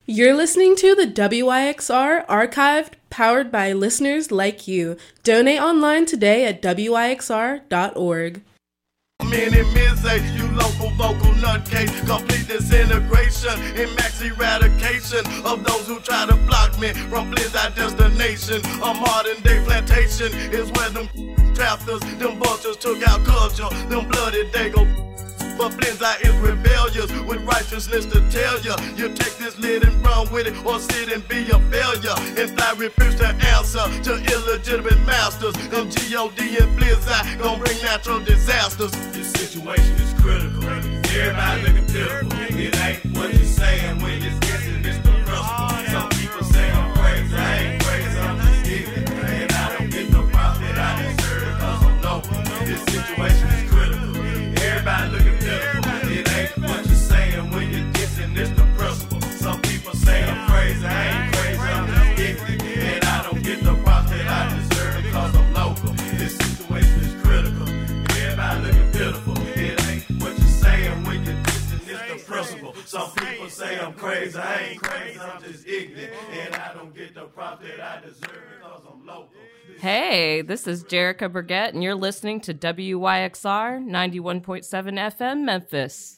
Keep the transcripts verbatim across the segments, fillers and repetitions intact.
You're listening to the W I X R Archived, powered by listeners like you. Donate online today at W I X R dot org. Many men say you local vocal nutcase, complete disintegration and max eradication of those who try to block me from Blizzard destination. A modern day plantation is where them trappers, them vultures took out culture, them bloody they go. But Blizzard is rebellious with righteousness to tell ya. You take this lid and run with it or sit and be a failure. And I refuse to answer to illegitimate masters. And G O D and Blizzard gon' bring natural disasters. This situation is critical. Everybody looking pitiful. It ain't what you saying when you're guessing it's the principle. Some people say I'm crazy. I ain't crazy, I'm just ignorant. And I don't get the props that I deserve cause I'm local. This situation is critical. Everybody looking pitiful. It ain't what you're saying when you're guessing it's the principle. Some people say I'm crazy. I ain't crazy, I'm just ignorant. And I don't get the props that I deserve cause I'm local. This situation is critical. Everybody looking pitiful. It ain't what you're saying when you're guessing it's the principle. Some people say I'm crazy. I ain't crazy, I'm just ignorant. And I don't get the props that I deserve because I'm local. Hey, this is Jerica Burgett, and you're listening to W Y X R ninety-one point seven F M Memphis.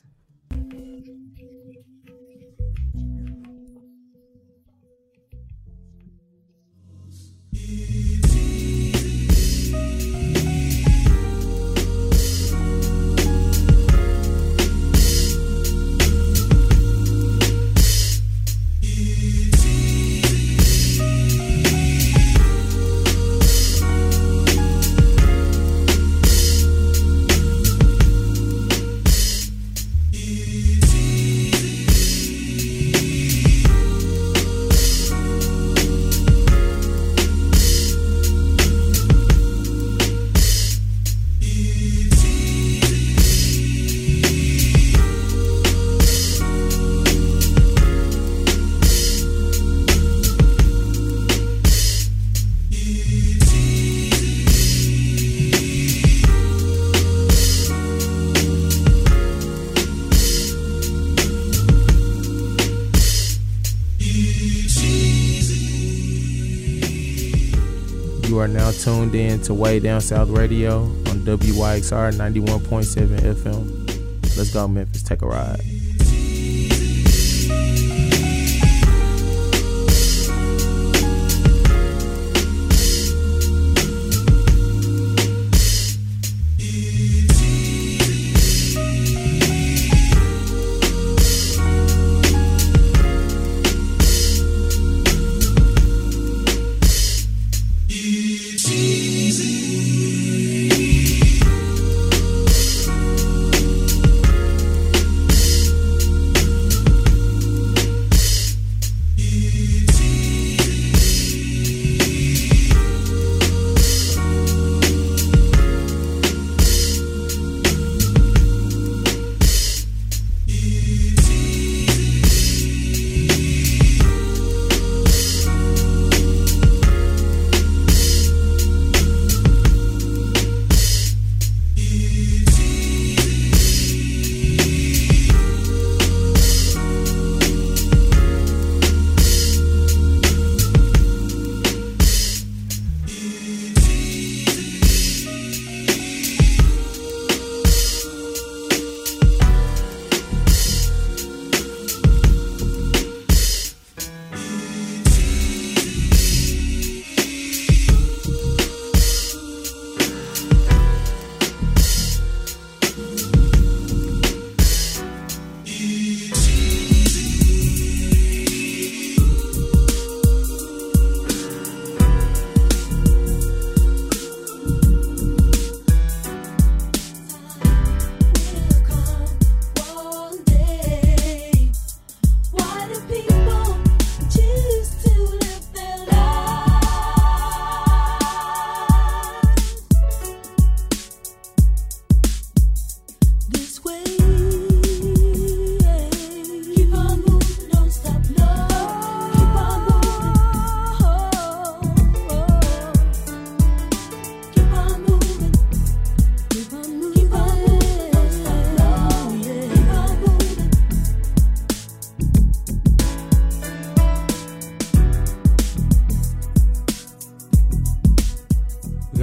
You are now tuned in to Way Down South Radio on W Y X R ninety-one point seven F M. Let's go, Memphis. Take a ride.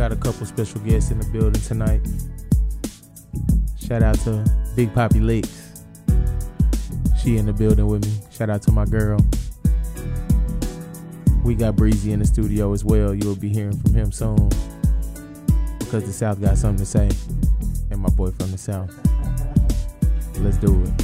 got a couple special guests in the building tonight. Shout out to Big Poppy Lakes. She in the building with me. Shout out to my girl. We got Breezy in the studio as well. You'll be hearing from him soon. Because the South got something to say. And my boy from the South. Let's do it.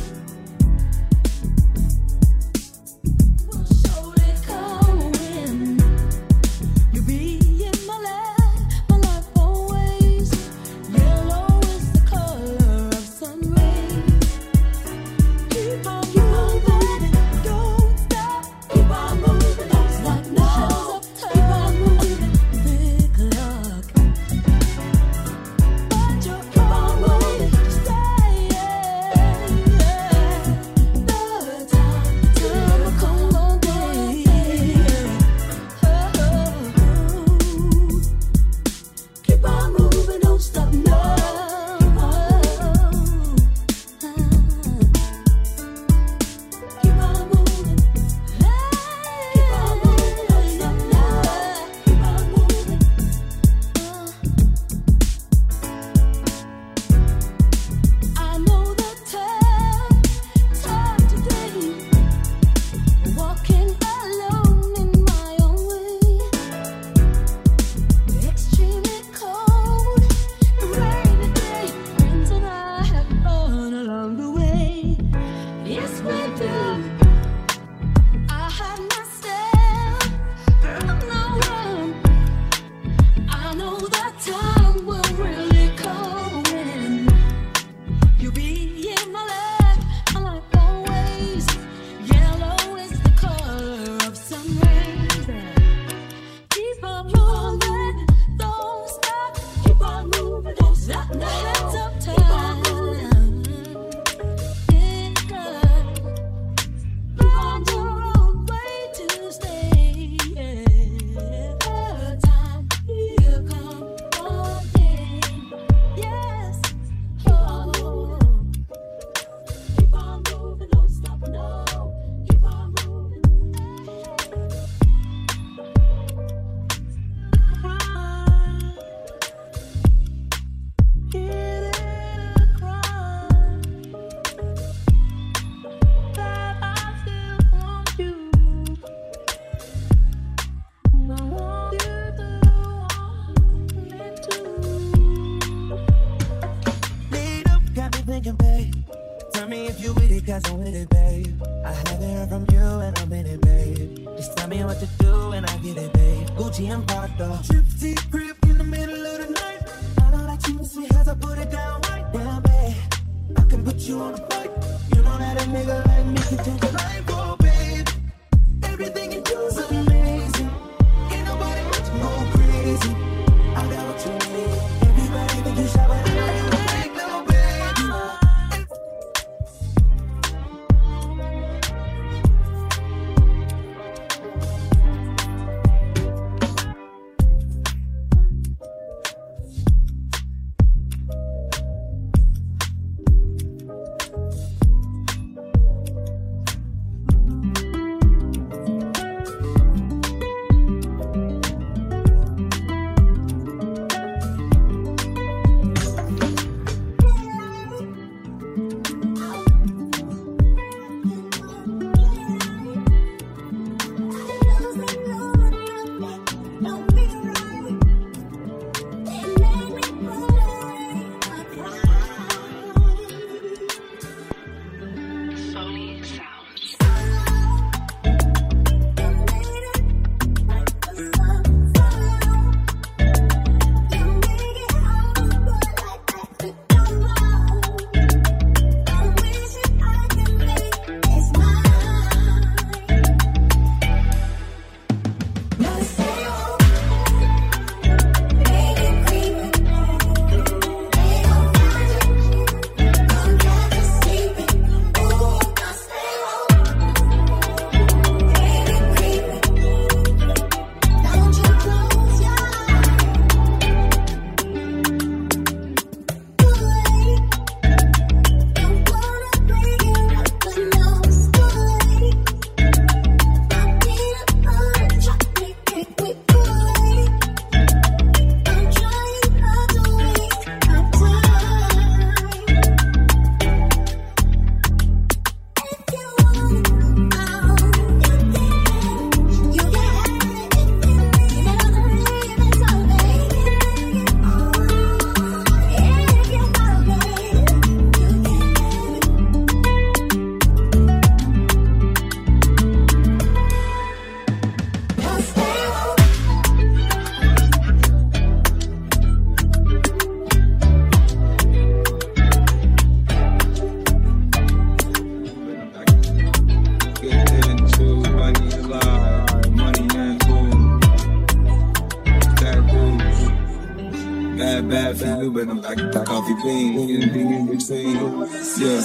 bad, bad for you, but I'm back at the coffee bean. Anything in between, yeah.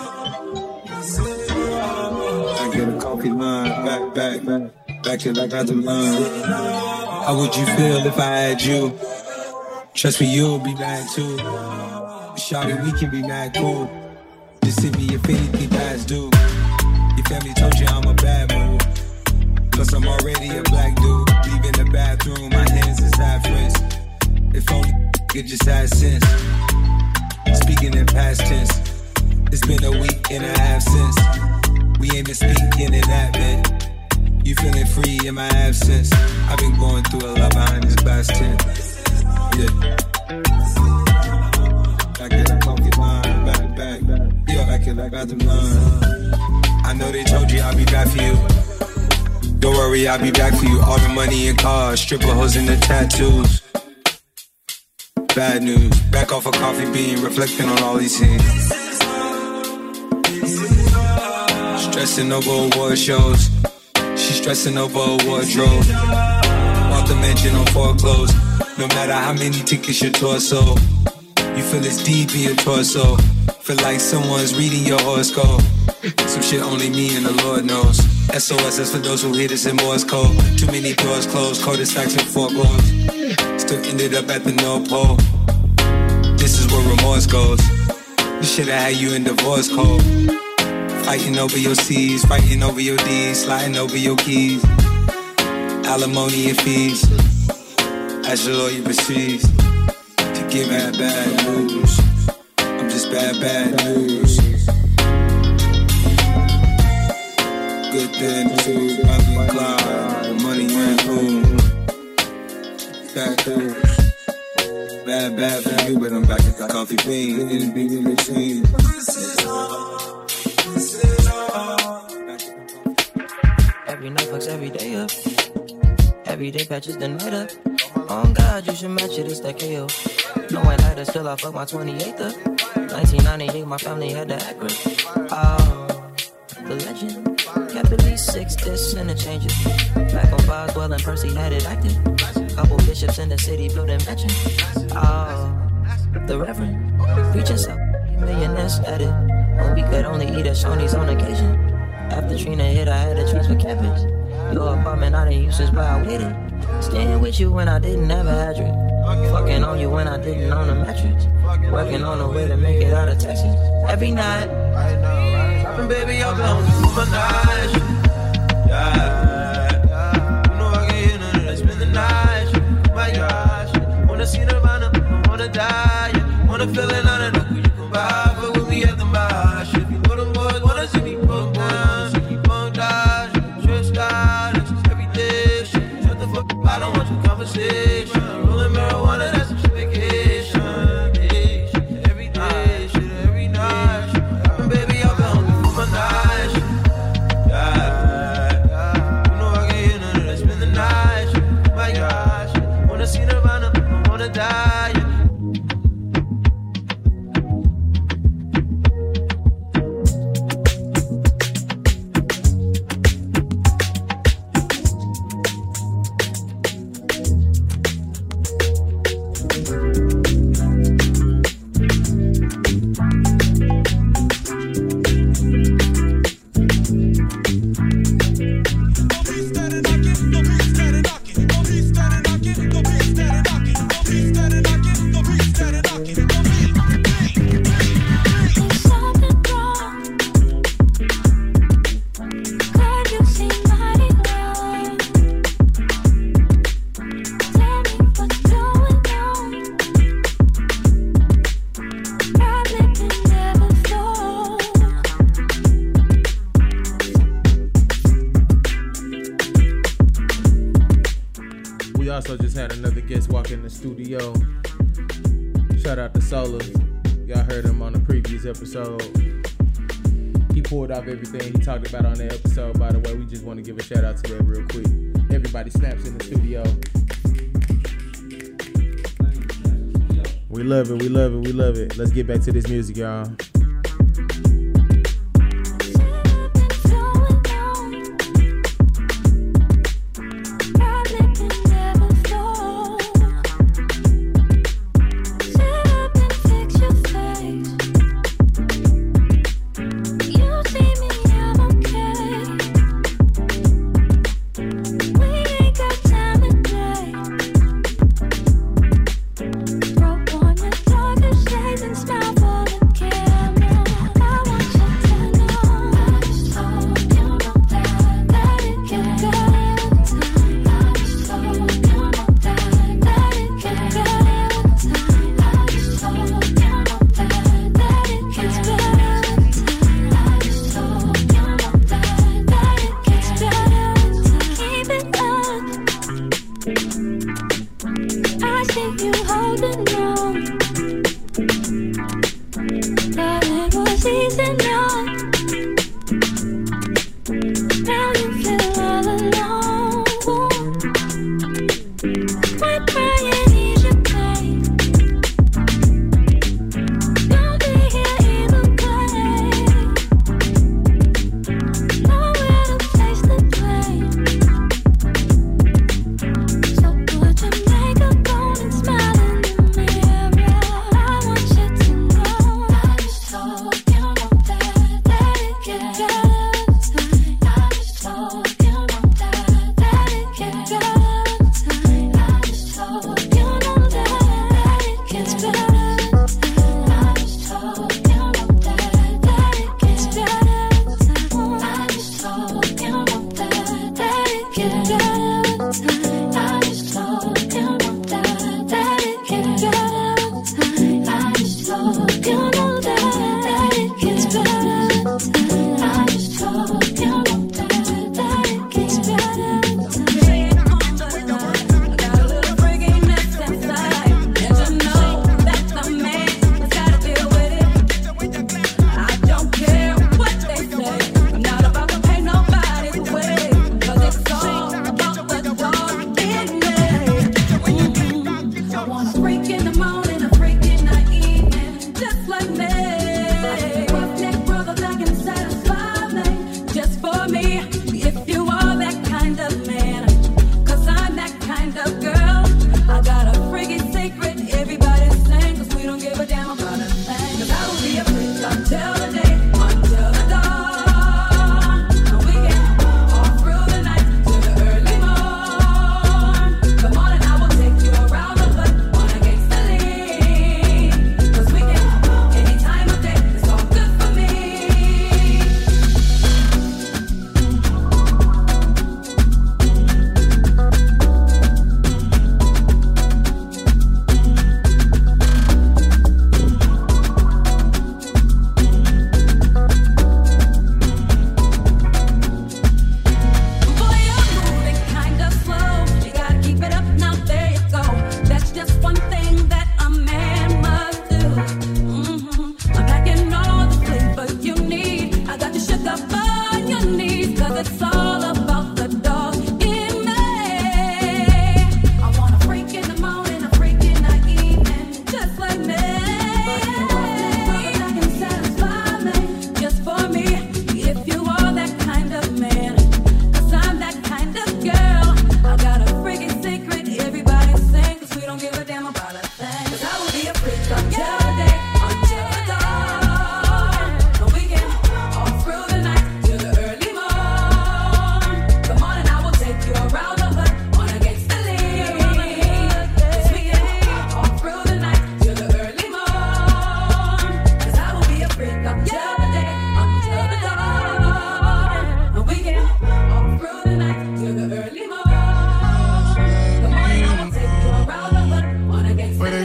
I get a coffee line, back, back, back, back till I got the line. How would you feel if I had you? Trust me, you'll be mad too. Shawty, we can be mad cool. Just hit me if anything past due. Your family told you I'm a bad move. Plus I'm already a black dude. Leaving the bathroom, my hands is half wrist. If only it just had sense. Speaking in past tense. It's been a week and a half since we ain't been speaking in that bit. You feeling free in my absence. I've been going through a lot behind this glass tent. Yeah. I get a coffee line, back, back, back. Yeah, I get like I got the line. I know they told you I'll be back for you. Don't worry, I'll be back for you. All the money and cars, stripper hoes and the tattoos. Bad news, back off a coffee bean, reflecting on all these scenes. Stressing over award shows. She's stressing over a wardrobe. Off the mansion on foreclosed. No matter how many tickets your torso, you feel it's deep in your torso. Feel like someone's reading your horoscope. Some shit only me and the Lord knows. S O S, that's for those who hit us in Morse code. Too many doors closed, cul-de-sacs and foreclosed. Still ended up at the North Pole. This is where remorse goes. You should've had you in divorce code. Fighting over your C's, fighting over your D's, sliding over your keys. Alimony and fees. As your lawyer proceeds to give bad, bad news. I'm just bad, bad news. Good thing too, Bonnie and Clyde, money and boom. Bad news. Bad, bad for you, but I'm back at the coffee bean. Anything in between. Every night fucks every day up. Every day patches the night up. Oh God, you should match it, it's that K O. No one had to still I fuck my twenty-eighth up. nineteen ninety-eight, my family had to act right. Oh, the legend. Kept at least six discs and the changes. Back on Boswell and Percy had it active. Couple bishops in the city building mansions. Oh, the Reverend. Preaching some millionaires at it. When we could only eat at Shoney's on occasion. After Trina hit, I had to transfer campus. Your apartment I didn't use since, but I waited. Staying with you when I didn't have a address. Fucking on you when I didn't own a mattress. Working on the way to make it out of Texas. Every night. And baby, I've been on you for night. Yeah. You know I can hear none of that. Spend the night. My gosh. Wanna see the run up, I wanna die. Wanna feel it on it, you can buy. But we'll be at the marsh. If you know them boys, wanna see me put them down. So keep on dodging. Stressed out, it's just every day. Shut the fuck up, I don't want your conversation. Rolling marijuana, that's some vacation. Every day, shit, every night. And baby, I've been on you for night. Yeah. You know I can hear none of that. Spend the night. My gosh. Wanna see the run up, I wanna die. Studio. Shout out to Solar. Y'all heard him on the previous episode. He pulled off everything he talked about on that episode. By the way, we just want to give a shout out to that real quick. Everybody snaps in the studio. We love it, we love it, we love it. Let's get back to this music, y'all.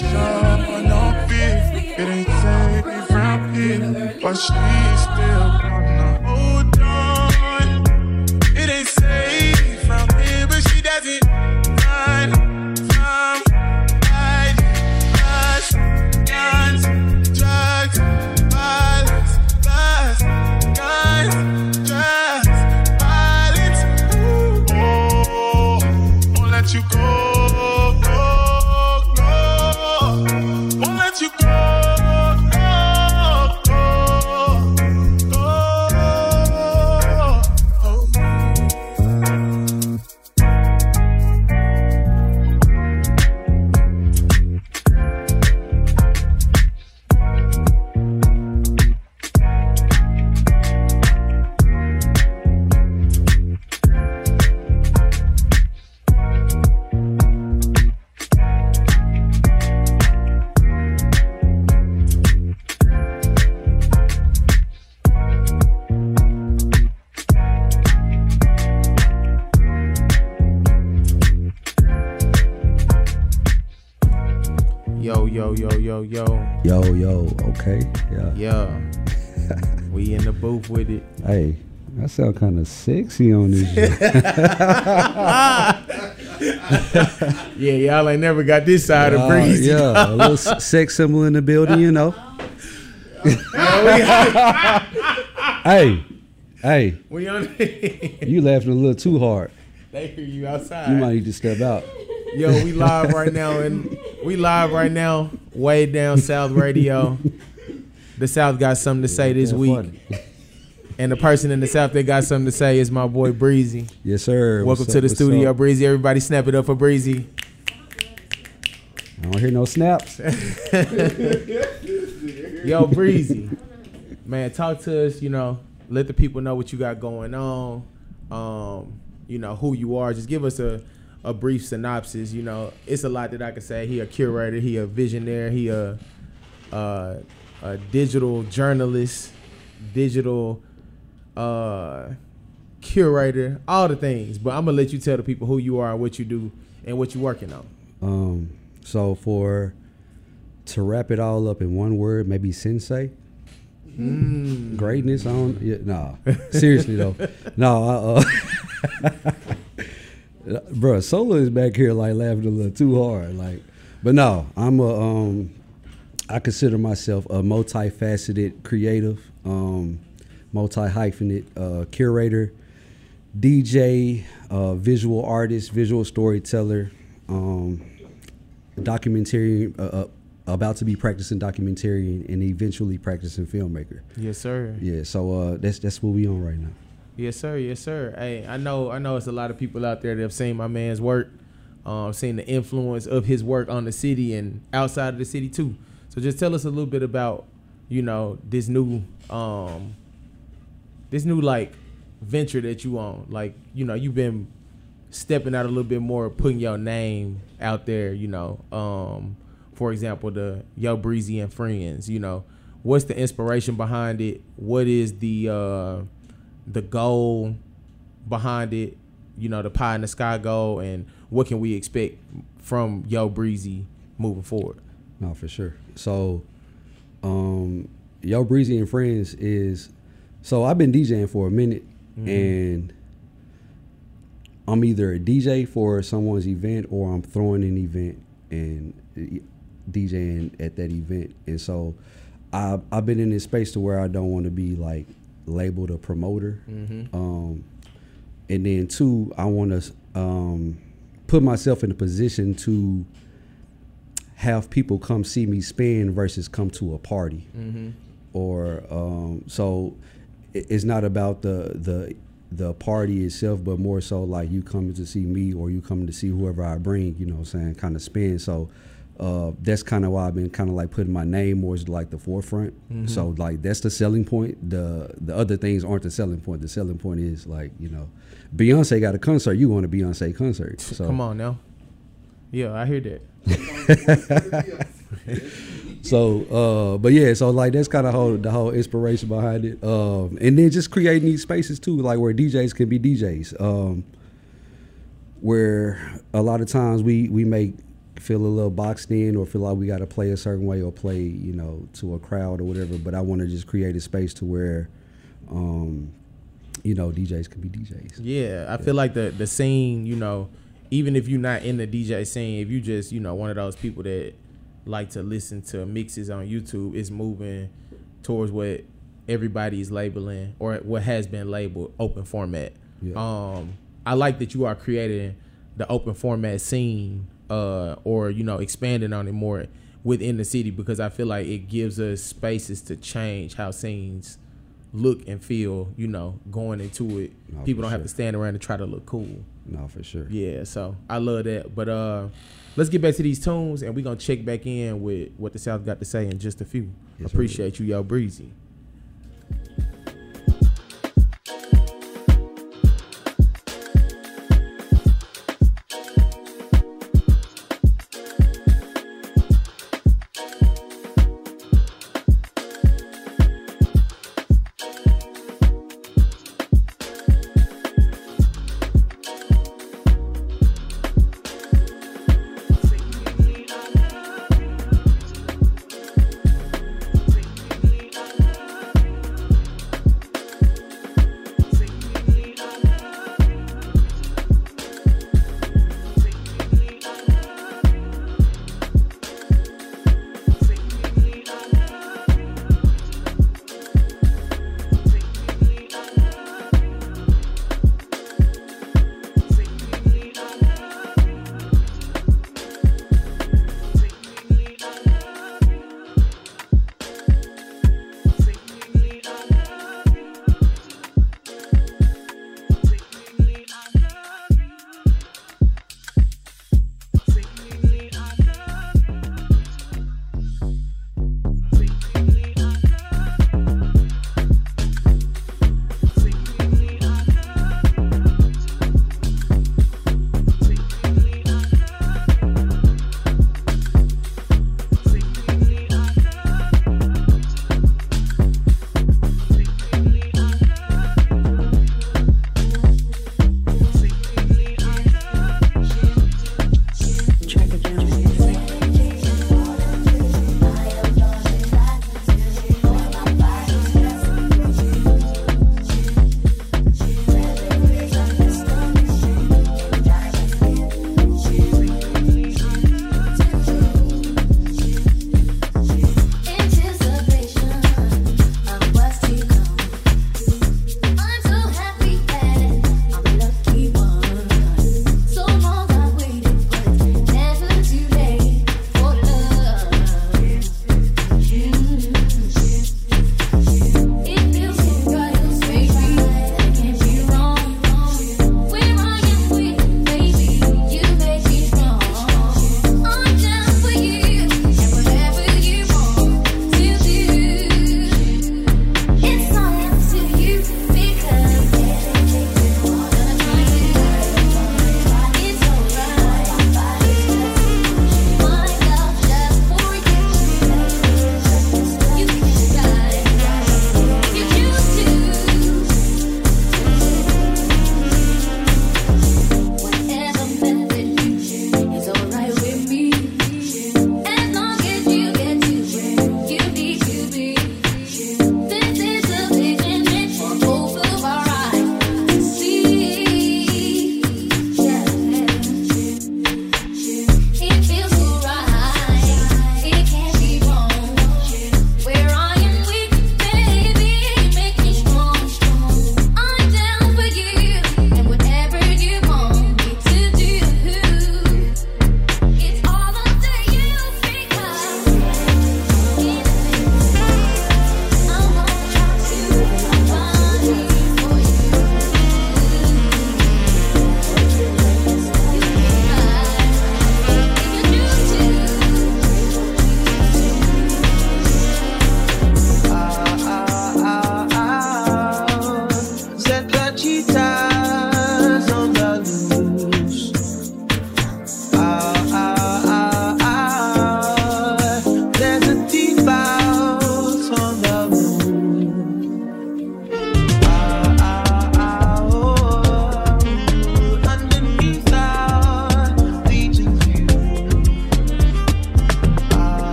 show no fear. It ain't safe around here, but she's still gonna hold on. It ain't safe around here, but she doesn't run from hiding us. Guns, drugs, violence, lust, guns, drugs, violence. Ooh, oh, won't let you go. Yo, yo, yo, yo, yo. Yo, yo, okay. Yeah. Yeah. We in the booth with it. Hey, I sound kind of sexy on this shit. Yeah, y'all ain't never got this side uh, of Breezy. Yeah, a little sex symbol in the building, you know. Hey, hey. We on You laughing a little too hard. They hear you outside. You might need to step out. Yo, we live right now, and we live right now. Way down South Radio. The South got something to say this week, funny. And the person in the South that got something to say is my boy Breezy. Yes, sir. Welcome What's to up, the studio, up? Breezy. Everybody, snap it up for Breezy. I don't hear no snaps. Yo, Breezy, man, talk to us. You know, let the people know what you got going on. Um, you know who you are. Just give us a. a brief synopsis. You know, it's a lot that I could say. He a curator, he a visionary, he a, uh, a digital journalist, digital uh, curator, all the things. But I'm gonna let you tell the people who you are, what you do, and what you're working on. Um, so for to wrap it all up in one word, maybe sensei. Mm. Greatness. I don't. Yeah, nah. Seriously though. No. Uh, uh, Bro, Solo is back here like laughing a little too hard, like, but no, I'm a, um, I consider myself a multifaceted creative, um, multi-hyphenate uh, curator, D J, uh, visual artist, visual storyteller, um, documentarian, uh, uh, about to be practicing documentarian and eventually practicing filmmaker. Yes, sir. Yeah, so uh, that's that's what we on right now. Yes, sir. Yes, sir. Hey, I know. I know. It's a lot of people out there that have seen my man's work, um, seen the influence of his work on the city and outside of the city too. So, just tell us a little bit about, you know, this new, um, this new like venture that you on. Like, you know, you've been stepping out a little bit more, putting your name out there. You know, um, for example, the Yo Breezy and Friends. You know, what's the inspiration behind it? What is the uh, the goal behind it, you know, the pie in the sky goal, and what can we expect from Yo Breezy moving forward? No, for sure. So, um, Yo Breezy and Friends is, so I've been DJing for a minute, mm-hmm. and I'm either a D J for someone's event or I'm throwing an event and DJing at that event. And so I, I've been in this space to where I don't want to be like labeled a promoter. Mm-hmm. Um, and then two, I want to um, put myself in a position to have people come see me spin versus come to a party. Mm-hmm. Or um, so it's not about the the the party itself, but more so like you coming to see me or you coming to see whoever I bring, you know what I'm saying, kind of spin. So uh, that's kind of why I've been kind of like putting my name more as like the forefront. Mm-hmm. So like that's the selling point. The the other things aren't the selling point. The selling point is like, you know, Beyonce got a concert, you want a Beyonce concert. So come on now. Yeah, I hear that. So, uh, but yeah, so like that's kind of whole the whole inspiration behind it, um, and then just creating these spaces too, like where D Js can be D Js, um, where a lot of times we we make feel a little boxed in or feel like we got to play a certain way or play, you know, to a crowd or whatever. But I want to just create a space to where, um, you know, D Js can be D Js. Yeah, I yeah. feel like the the scene, you know, even if you're not in the D J scene, if you just, you know, one of those people that like to listen to mixes on YouTube, is moving towards what everybody is labeling or what has been labeled open format. Yeah. Um, I like that you are creating the open format scene, uh, or, you know, expanding on it more within the city, because I feel like it gives us spaces to change how scenes look and feel, you know, going into it. No, people don't sure. have to stand around and try to look cool. No, for sure. Yeah, so I love that. But uh, let's get back to these tunes, and we're going to check back in with what the South got to say in just a few. Yes, Appreciate sir. you, Yo Breezy.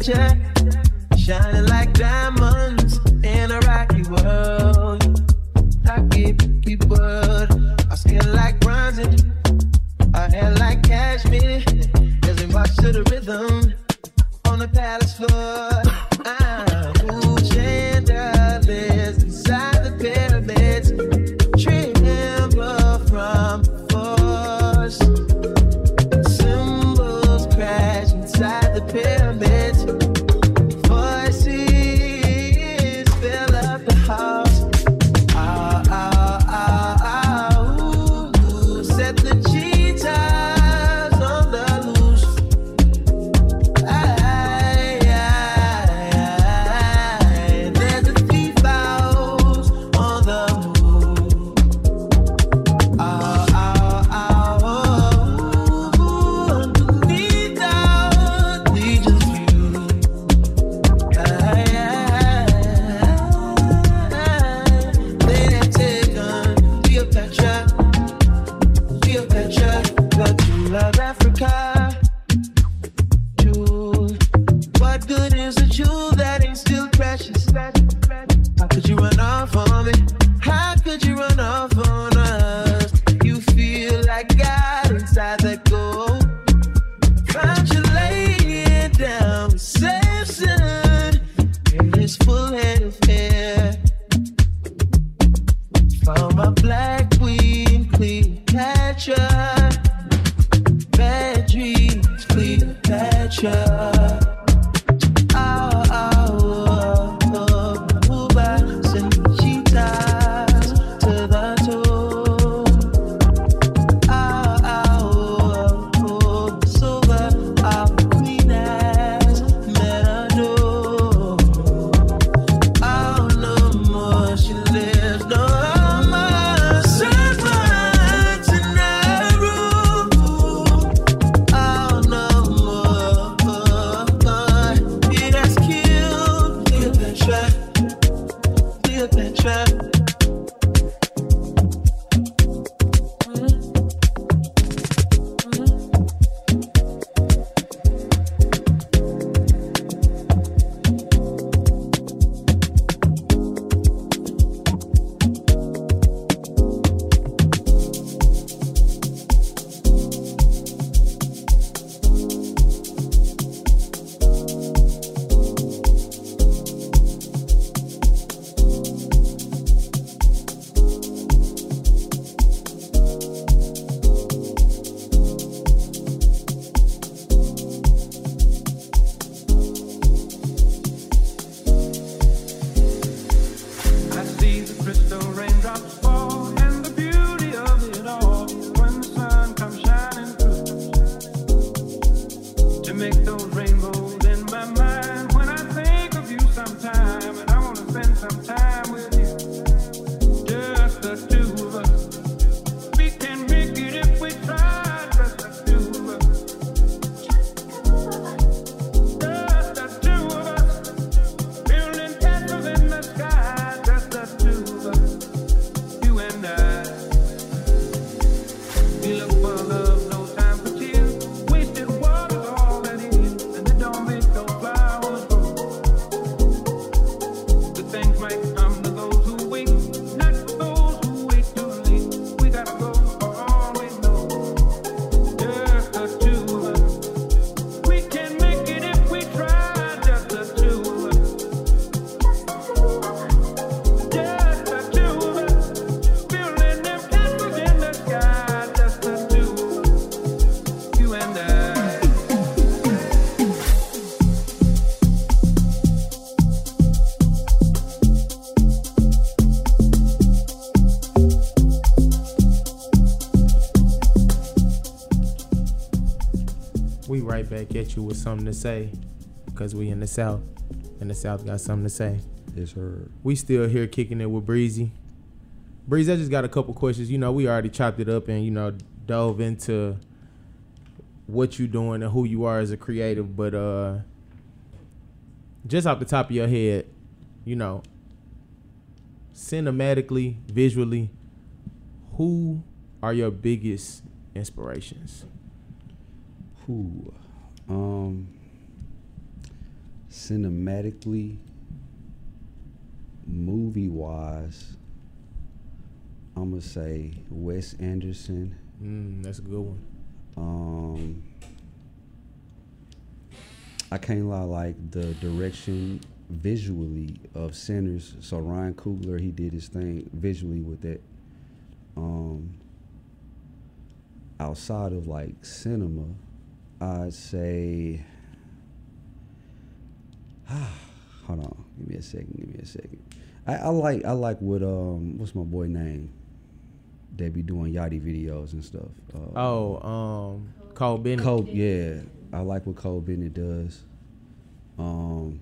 Cleopatra, shining like diamonds in a rocky world. Rocky, rocky world. Our skin like bronze, our hair like cashmere, as we march to the rhythm on the palace floor. Ah, ooh, chandeliers inside the pyramids, tremble from force. Symbols crash inside the pyramids. Voices fill up the house. Ah, ah, ah, ah, ooh, set the cheetahs on the loose. Aye, aye, aye. There's a thief out on the move. Ah, ah, ah, oh, underneath our Legion's view. Aye, aye, aye. They had taken Cleopatra, Cleopatra, the jewel of Africa. Jewel. What good is a jewel that ain't still precious? How could you run off on me? How could you run off on us? You feel like God inside that gold. Found you laying down with Samson in his full head of hair. Found my black queen, Cleopatra. Bad dreams, Cleopatra. Oh, oh, oh, oh, move by, send the cheetahs to the tomb. Oh, oh, oh, oh, silver, our queen has met a door. Oh, no more she lives, no more servants in that room. Oh, no more, it has killed Cleopatra, Cleopatra. I see the crystal raindrops fall and the beauty of it all when the sun comes shining through to make those rainbows in my mind. When I think of you sometime and I want to spend some time with you, just the two of us. We can make it if we try, just the two of us. Just the two of us. Building castles in the sky, just the two of us, you and I. We look for love, no time for tears. Wasted water's all that is, and it don't make those flowers grow. Good things might come to those who wait, not those who wait too late. We gotta go for all we know. Just the two of us. We can make it if we try, just the two of us. Just the two of us, building them castles in the sky. Just the two of us, you and I. We right back at you with something to say, because we in the South, and the South got something to say. Yes, sir. We still here kicking it with Breezy. Breezy, I just got a couple questions. You know, we already chopped it up and, you know, dove into what you doing and who you are as a creative, but uh, just off the top of your head, you know, cinematically, visually, who are your biggest inspirations? Who? Um, cinematically, movie wise, I'm gonna say Wes Anderson. Mm, that's a good one. Um, I can't lie, like the direction visually of Sinners. So Ryan Coogler, he did his thing visually with that. Um, outside of like cinema, I'd say. Hold on, give me a second. Give me a second. I, I like I like what um what's my boy name? They be doing Yachty videos and stuff. Uh, oh, um, Cole Bennett. Cole, yeah, I like what Cole Bennett does. Um,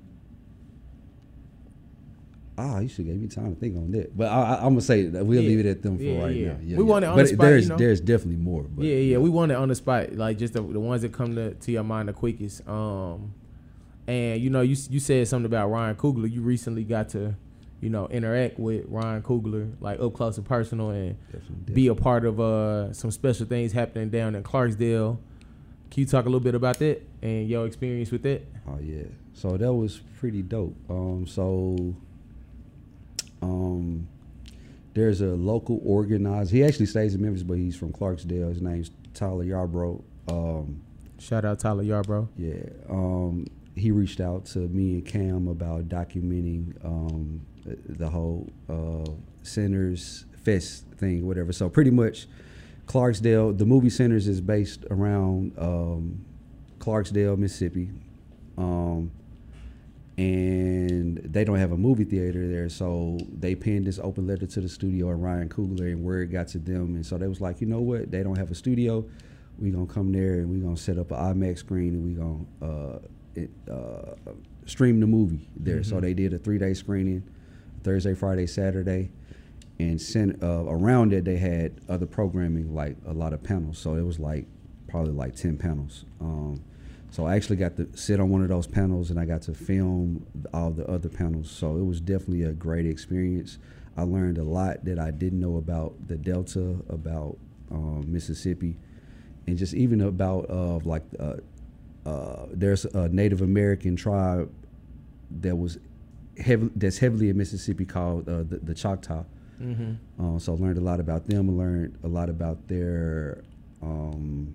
ah, you should give me time to think on that. But I, I, I'm gonna say that we'll Yeah. leave it at them for Yeah, right yeah. now. Yeah, We yeah. want it on but the spot, There's you know? there's definitely more. But, yeah, yeah, we want it on the spot, like just the, the ones that come to, to your mind the quickest. Um, and you know, you you said something about Ryan Coogler. You recently got to, you know, interact with Ryan Coogler like up close and personal, and Definitely, be a part of uh some special things happening down in Clarksdale. Can you talk a little bit about that and your experience with that? Oh yeah, so that was pretty dope. Um, so, um, there's a local organizer. He actually stays in Memphis, but he's from Clarksdale. His name's Tyler Yarbrough. Um, Shout out Tyler Yarbrough. Yeah. Um, he reached out to me and Cam about documenting um, the whole uh, Sinners Fest thing, whatever. So pretty much, Clarksdale, the movie Sinners is based around um, Clarksdale, Mississippi. Um, and they don't have a movie theater there, so they penned this open letter to the studio and Ryan Coogler, and word got to them, and so they was like, you know what, they don't have a studio, we gonna come there and we gonna set up an IMAX screen and we gonna uh, it, uh, stream the movie there. Mm-hmm. So they did a three-day screening, Thursday, Friday, Saturday, and sent, uh, around it they had other programming, like a lot of panels, so it was like probably like ten panels. Um, So I actually got to sit on one of those panels and I got to film all the other panels. So it was definitely a great experience. I learned a lot that I didn't know about the Delta, about um, Mississippi, and just even about uh, like uh, uh, there's a Native American tribe that was heavy, that's heavily in Mississippi called uh, the, the Choctaw. Mm-hmm. Uh, so I learned a lot about them. I learned a lot about their um,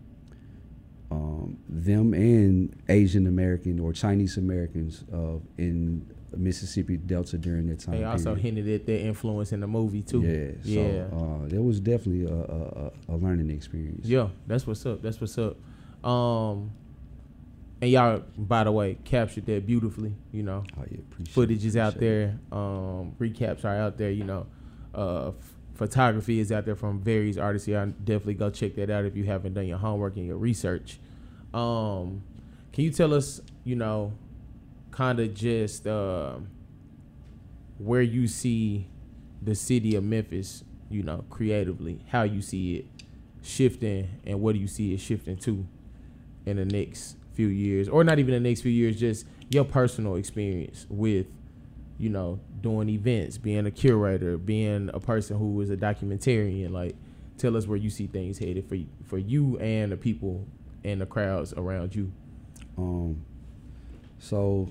Um, them and Asian American or Chinese Americans uh, in Mississippi Delta during that time. They also period. hinted at their influence in the movie too. Yeah, yeah. So uh, it was definitely a, a, a learning experience. Yeah, that's what's up. That's what's up. Um, and y'all, by the way, captured that beautifully. You know, oh, yeah, appreciate footage is out appreciate there. Um, recaps are out there. You know, uh, f- photography is out there from various artists. Y'all definitely go check that out if you haven't done your homework and your research. Um, can you tell us, you know, kind of just uh, where you see the city of Memphis, you know, creatively, how you see it shifting, and what do you see it shifting to in the next few years, or not even the next few years, just your personal experience with, you know, doing events, being a curator, being a person who is a documentarian. Like, tell us where you see things headed for for you and the people and the crowds around you. Um, so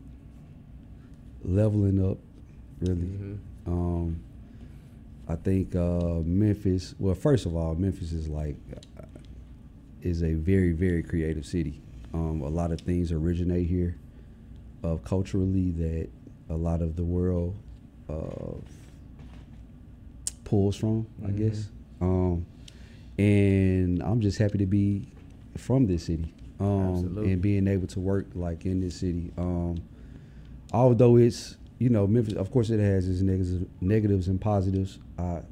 leveling up, really. Mm-hmm. Um, I think uh, Memphis. Well, first of all, Memphis is like uh, is a very very creative city. Um, a lot of things originate here, uh, culturally, that a lot of the world uh, pulls from, I mm-hmm. guess. Um, and I'm just happy to be from this city, um, and being able to work like in this city. Um, although it's, you know, Memphis, of course it has its negatives, negatives and positives. I, I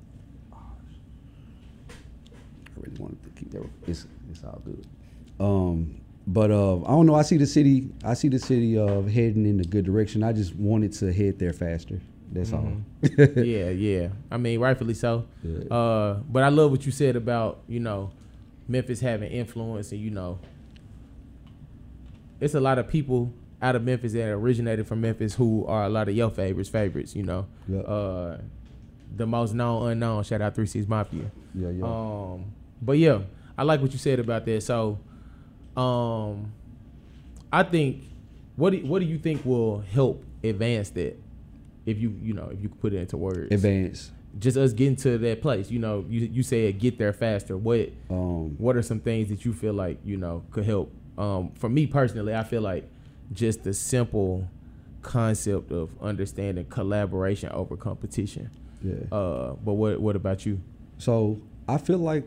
really wanted to keep that. It's it's all good. Um, but uh, I don't know. I see the city. I see the city uh, heading in a good direction. I just wanted to head there faster. That's mm-hmm. all. yeah, yeah. I mean, rightfully so. Yeah. Uh, but I love what you said about, you know, Memphis having influence, and, you know, it's a lot of people out of Memphis that originated from Memphis who are a lot of your favorites, favorites, you know. Yep. Uh, the most known unknown, shout out three six Mafia. Yeah, yeah. Um, but yeah, I like what you said about that. So, um, I think what do, what do you think will help advance that? If you you know if you could put it into words, Advance. Just us getting to that place. You know, you you said get there faster. What Um, what are some things that you feel like you know could help? Um, for me personally, I feel like just the simple concept of understanding collaboration over competition. Yeah. Uh, but what what about you? So I feel like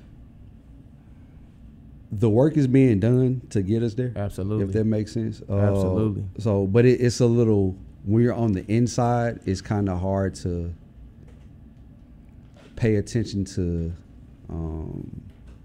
the work is being done to get us there. Absolutely. If that makes sense. Uh, Absolutely. So, but it, it's a little, when you're on the inside, it's kind of hard to pay attention to um,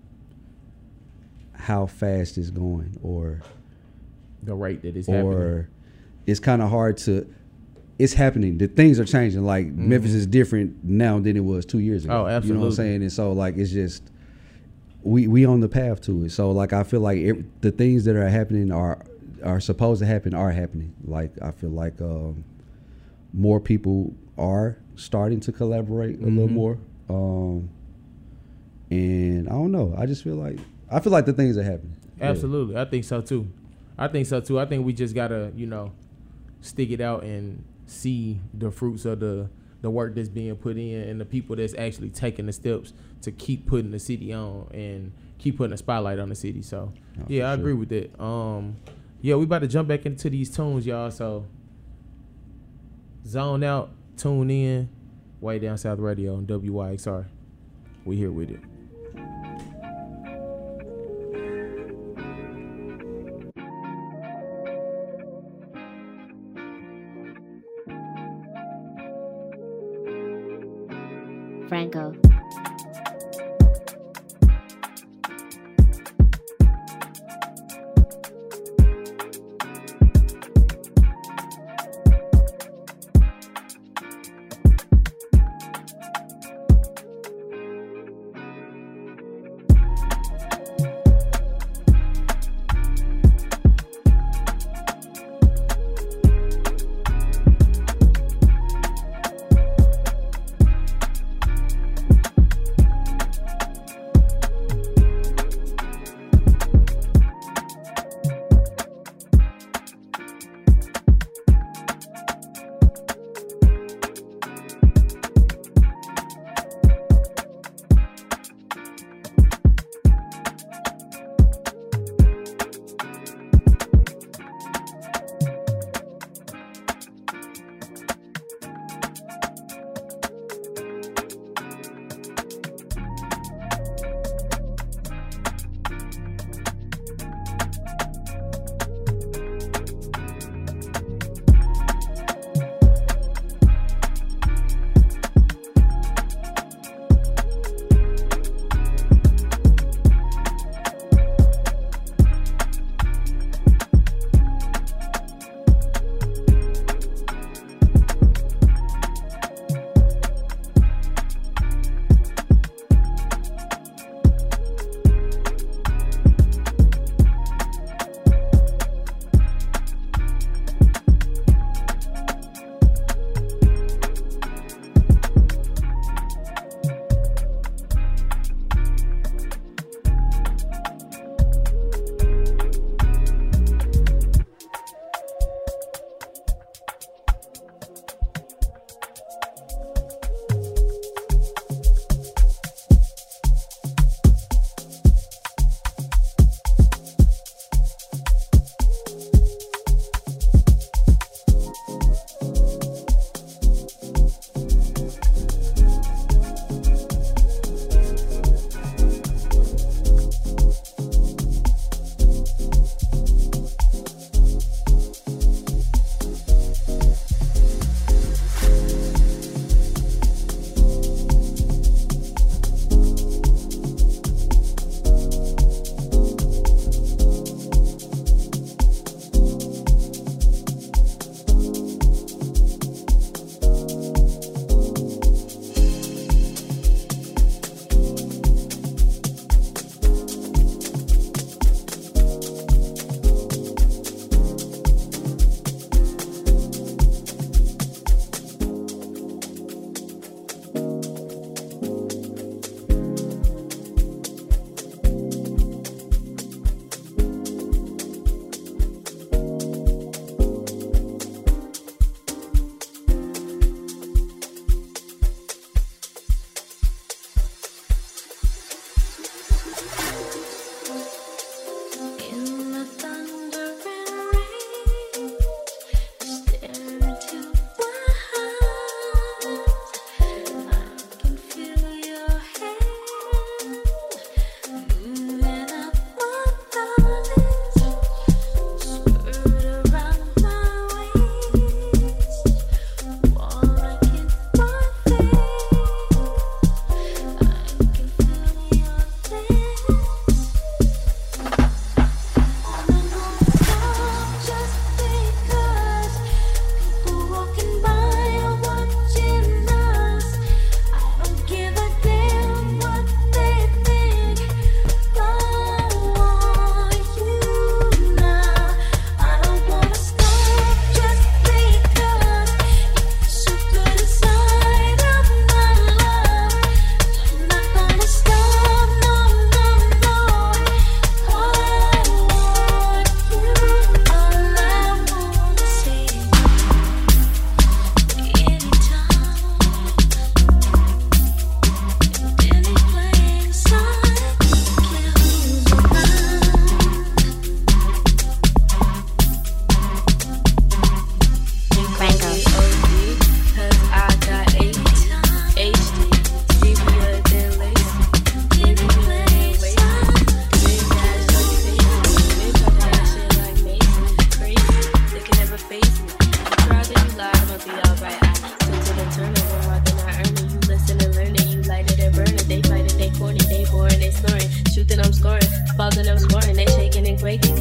how fast it's going, or The rate that it's or happening. it's kind of hard to. It's happening. The things are changing. Like Mhm. Memphis is different now than it was two years ago. Oh, You know what I'm absolutely. saying? And so like it's just we we on the path to it. So like I feel like it, the things that are happening are are supposed to happen are happening. Like I feel like um, more people are starting to collaborate a little Mhm. more. Um, and I don't know. I just feel like I feel like the things are happening. Yeah. Absolutely. I think so too. I think so too. I think we just gotta, you know, stick it out and see the fruits of the the work that's being put in and the people that's actually taking the steps to keep putting the city on and keep putting a spotlight on the city. So No, yeah, for I sure. agree with that. Um yeah, we about to jump back into these tunes, y'all. So zone out, tune in, Way Down South Radio on W Y X R. We here with it. Franco.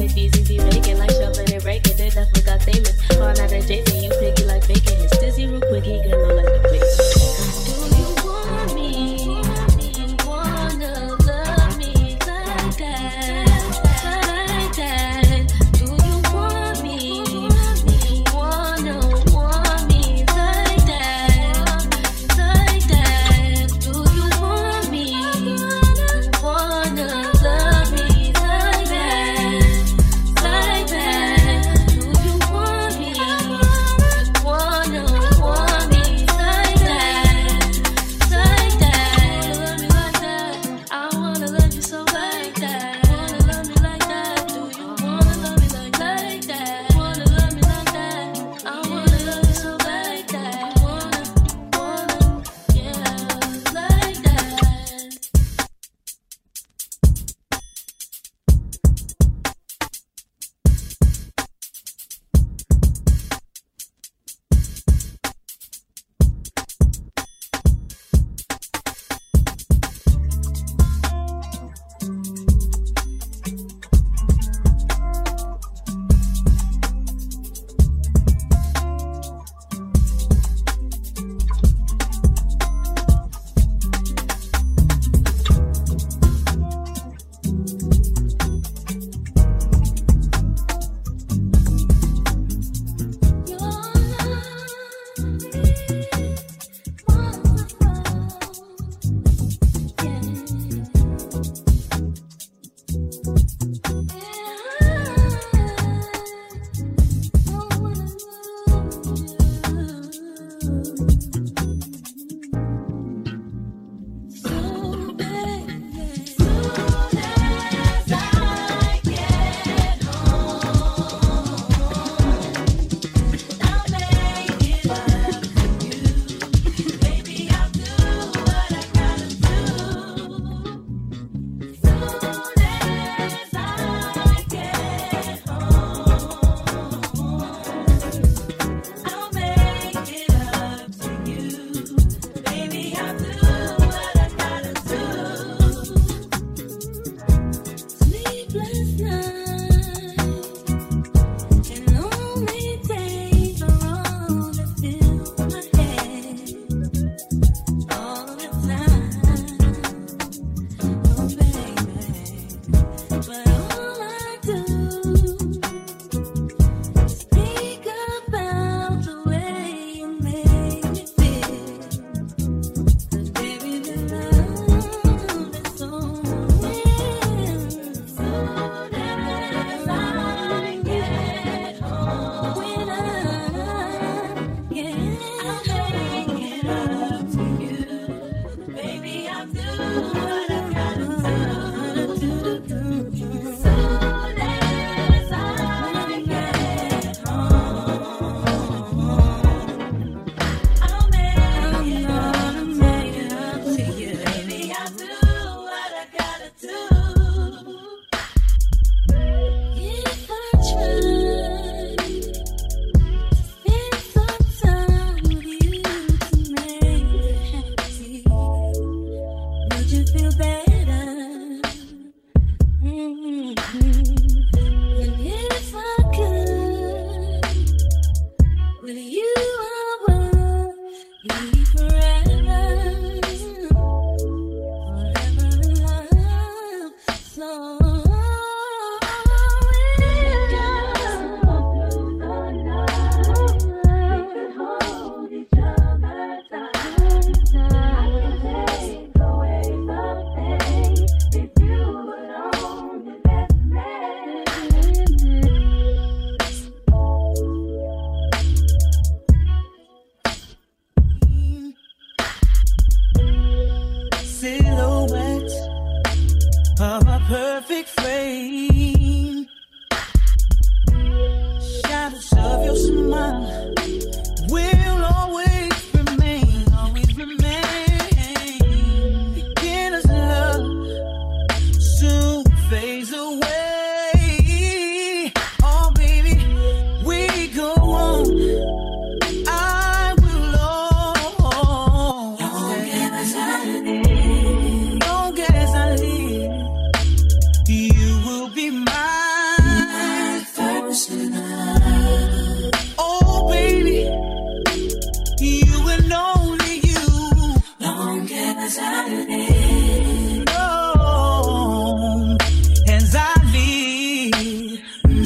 take these easy bacon like shoving and breaking. They left forgot famous. All night and Jason, you piggy like bacon. His dizzy real quick, he gonna know like the bacon. Do you want me? Do you wanna love me like that? Like that? Do you want me? Do you wanna want me like that? Like that? Do you want me? Do you wanna love me like that? Like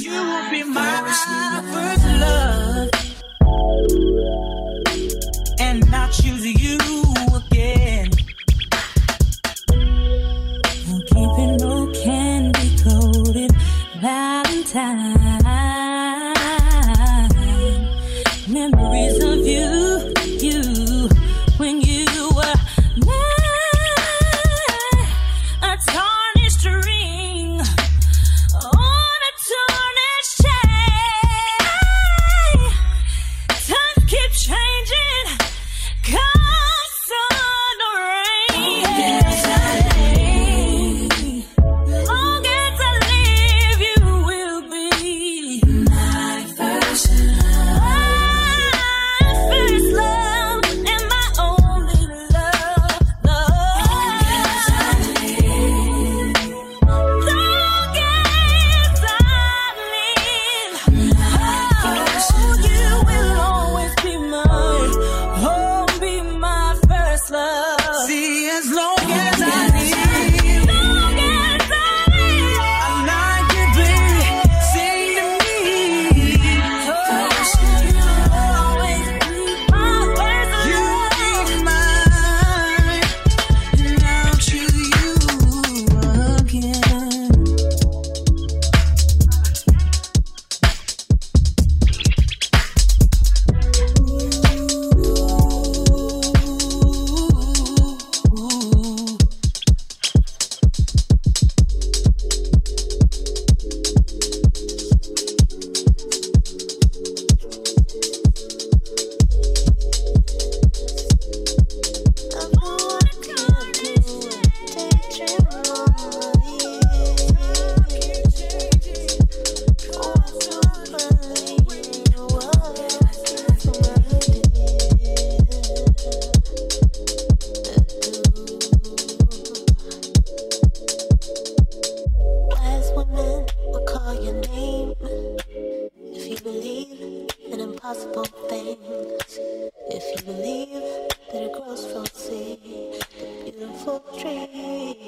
You will be my first love, and I'll choose you again. I'm keeping no candy coated Valentine. Memories of you, you, when you were mine. A tarnished ring on a tarnished chain. Times keep changing, come sun or rain. Long as I live, you will be my first love, my first love, and my only love, love. Long as I live, oh, you will always be mine, oh, be my first love. See, as long as I live, long as I live, I like it, baby. Sing to me, oh, you'll always be my first love. You'll be mine, and I'll choose you again. Wise woman will call your name if you believe in impossible things. If you believe that it grows from seed, the beautiful tree.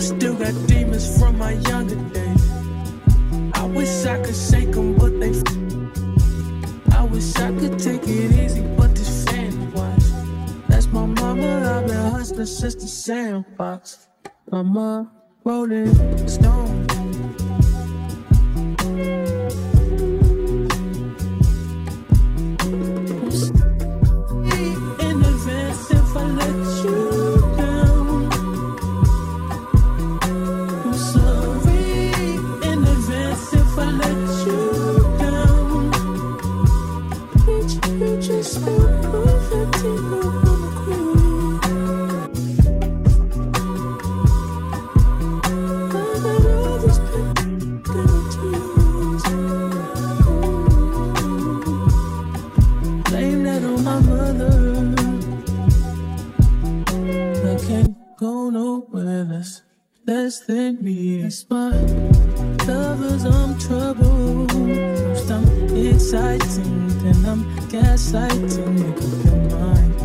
Still got demons from my younger days. I wish I could shake them, but they f- I wish I could take it easy, but this family wise. That's my mama, I've been hustling since the sandbox. Mama, rolling stone. In advance if I let you down. I'm sorry in advance if I let you down. Bitch, you just know perfect in my mama queen. I got all these penalties. Blame that on my mother. I can't go nowhere less, less than me. It's my lovers, I'm trouble. First I'm exciting, then I'm gaslighting. Make up your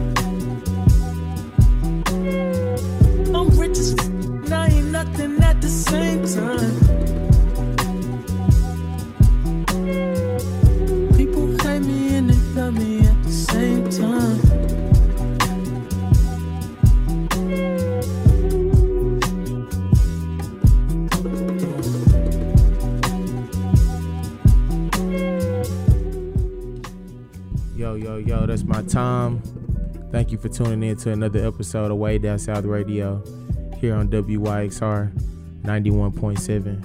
mind. I'm rich as f- and I ain't nothing at the same time. People hate me and they love me at the same time. Yo, yo, yo, that's my time. Thank you for tuning in to another episode of Way Down South Radio here on W Y X R ninety-one point seven